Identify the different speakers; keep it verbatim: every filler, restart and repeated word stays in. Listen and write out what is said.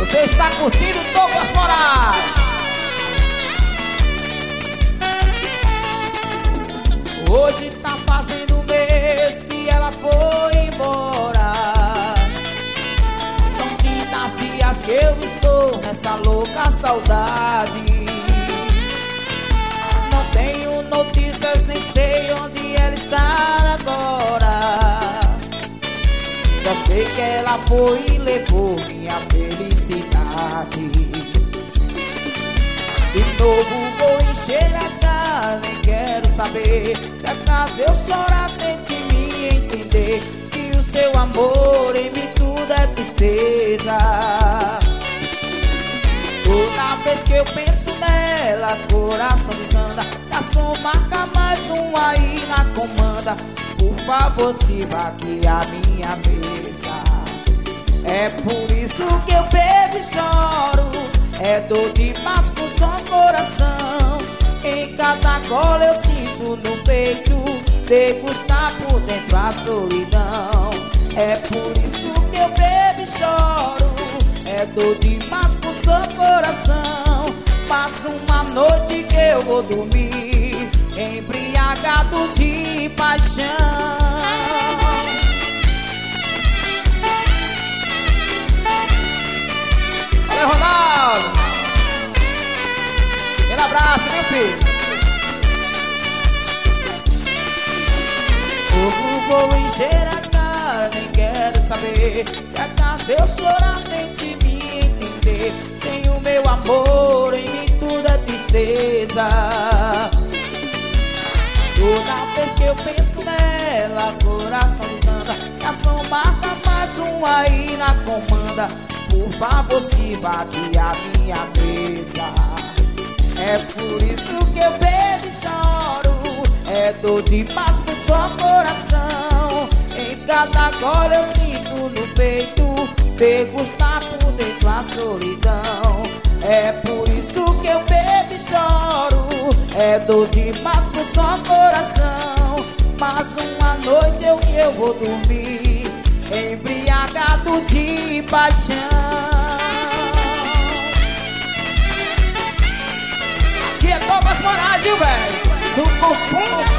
Speaker 1: Você está curtindo Douglas Moraes. Hoje tá fazendo um mês que ela foi embora. São quintas dias que eu estou nessa louca saudade. Não tenho notícias, nem sei onde ela está agora. Só sei que ela foi e levou minha felicidade. De novo vou encher a cara, nem quero saber. Se acaso eu chorar, tente me entender que o seu amor em mim tudo é tristeza. Toda vez que eu penso nela, coração desanda. Já só marca mais um aí na comanda. Por favor, tira aqui a minha mesa. É por isso que eu bebo e choro. É dor demais pro seu coração. Em cada gola eu sinto no peito, degustar por dentro a solidão. É por isso que eu bebo e choro. É dor demais pro seu coração. Passa uma noite que eu vou dormir embriagado de paixão. Valeu, Ronaldo! Aquele abraço, meu filho! Eu vou encher a cara, nem quero saber. Se acaso eu chorar, tente me entender. Sem o meu amor, em mim tudo é tristeza. Toda vez que eu penso nela, coração desanda. Já só marca mais um aí na comanda. Por favor, sirva aqui a minha mesa. É por isso que eu bebo e choro. É dor demais pro seu coração. Em cada gola eu sinto no peito, degustar por dentro a solidão. É por isso que eu bebo e choro. É dor demais pro seu coração. Mas uma noite eu, eu vou dormir embriagado de paixão. Aqui é Douglas Moraes, viu, velho? Não confunda.